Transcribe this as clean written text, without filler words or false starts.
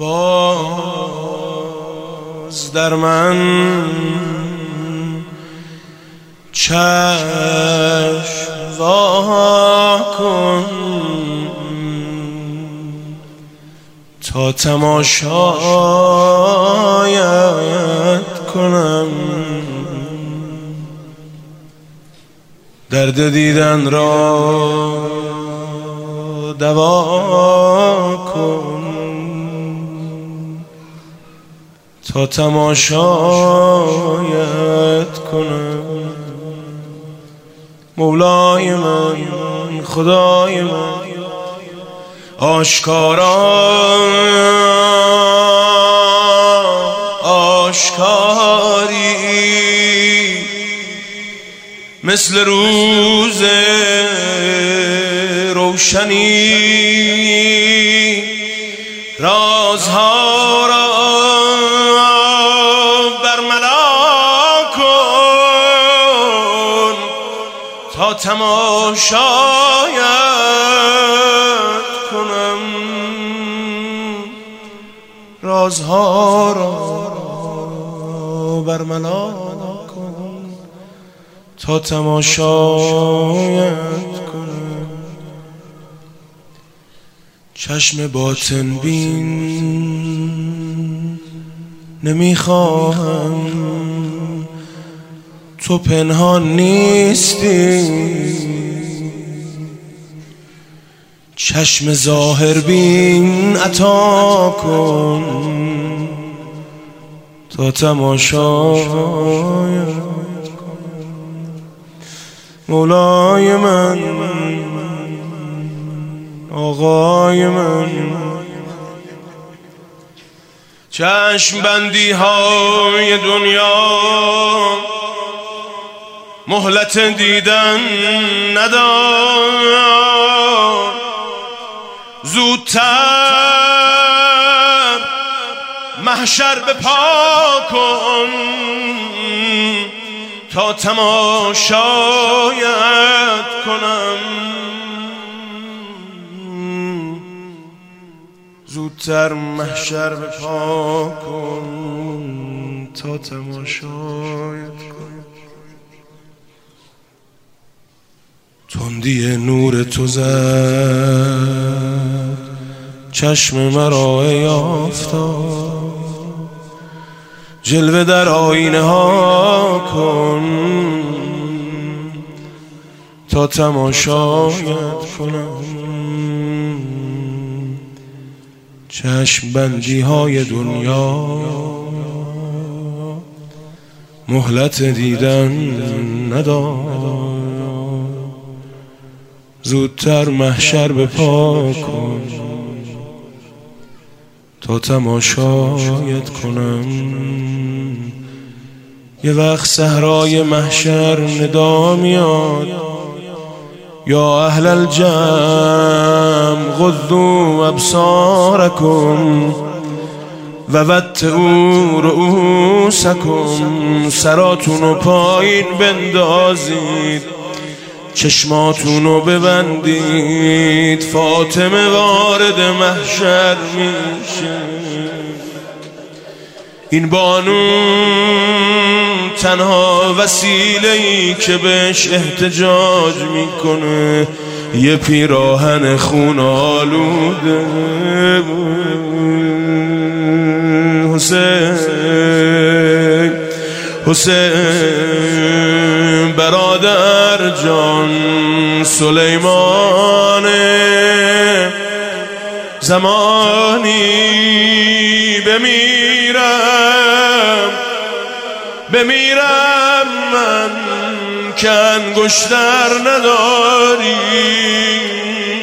باز در من چشم وا کن تا تماشایت کنم، درد دیدن را دوا کن تا تماشایت کنم. مولای من، خدای من، آشکاری مثل روز روشنی، رازها را برملا کن تا تماشایت کنم، رازها را برملا کن تا تماشایت کنم. چشم باطن بین نمیخواهم، تو پنهان نیستی. چشم ظاهر بین عطا کن تا تماشایت کنم. مولای من، آقای من، چشم بندی های دنیا مهلت دیدن ندار، زودتر محشر به پا کن تا تماشایت کنم، زودتر محشر به پا کن تا تماشایت کنم. تندی نور تو زد چشم مرا ای آفتاب، جلوه در آینه ها کن تا تماشایت کنم. چشم بندی های دنیا مهلت دیدن ندار، زودتر محشر به پا کن تا تماشایت کنم. یه وقت صحرای محشر ندا میاد، یا اهل الجم غضوا ابصارکم و وطئوا رؤوسکم، سراتونو پایین بندازید، چشماتونو ببندید، فاطمه وارد محشر میشه. این بانو تنها وسیله‌ای که بهش احتجاج میکنه یه پیراهن خون آلوده. حسین، حسین برادر جان، سلیمان زمانی بمیرم من که انگشتر نداری،